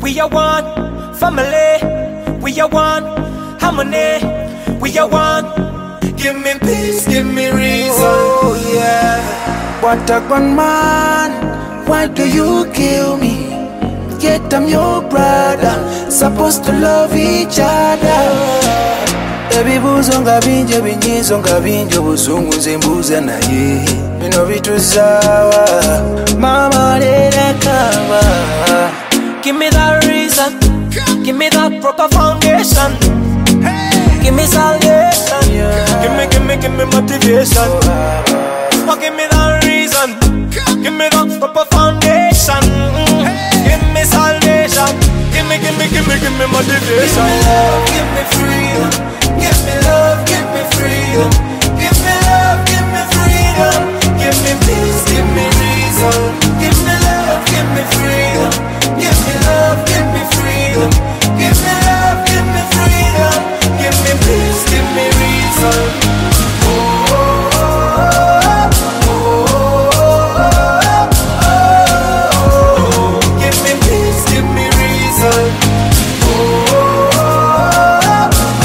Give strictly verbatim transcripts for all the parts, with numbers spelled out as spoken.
We are one family. We are one harmony. We are one. Give me peace, give me reason. Oh yeah. What a gun man. Why do you kill me? Yet I'm your brother. Supposed to love each other. Ebibuzo nga bingi ebinyiizo nga bingi obusungu nze mbuuza naye bino bituzawa mama leera kaba. Give me that reason. Give me that proper foundation. Give me salvation. Give me, give me, give me motivation. Oh, give me that reason. Give me that proper foundation. Give me salvation. Give me, give me, give me, give me motivation. Give me love, give me freedom. Give me love, give me freedom. Give me love, give me freedom. Give me peace, give me reason. Give me love, give me freedom. Give me love, give me freedom. Give me love, give me freedom. Give me peace, give me reason. Oh, oh, oh, oh, oh, oh. Give me peace, give me reason. Oh, oh, oh,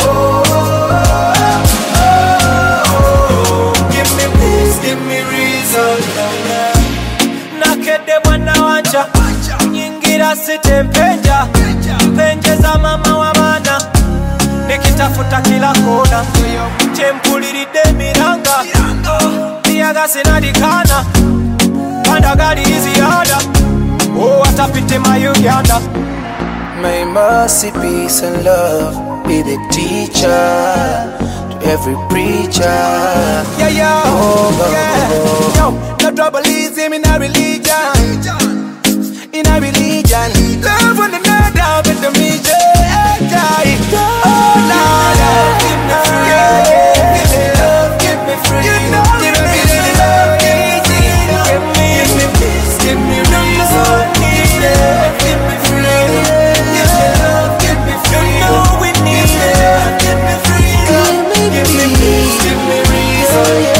oh, give me peace, give me reason. Nakede mwana wanja nyingira sitempenja penjeza mama wa bana nikitafuta kila kona chempuliridde miranga niyaga sinadikana panda gali iziada oh atapite mayuganda. May mercy, peace and love be the teacher to every preacher. Yeah, yeah, oh, yeah. Oh, oh. Yo, no trouble is him in a religion. In a religion, love one another with the music. Oh, Lord, give me freedom, give me love, give me freedom, give me love, give me freedom, give me peace, give me reason, give me love, give me freedom, give me love, give me freedom. You know we need love, give me freedom, give me peace, give me reason.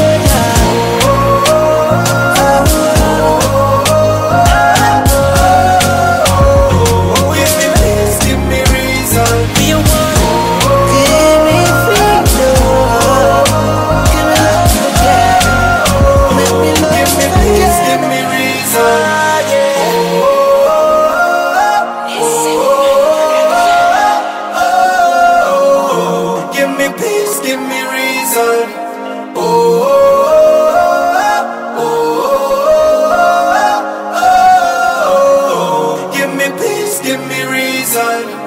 Give me reason. Oh, oh, oh, oh, oh, oh. Give me peace, give me reason.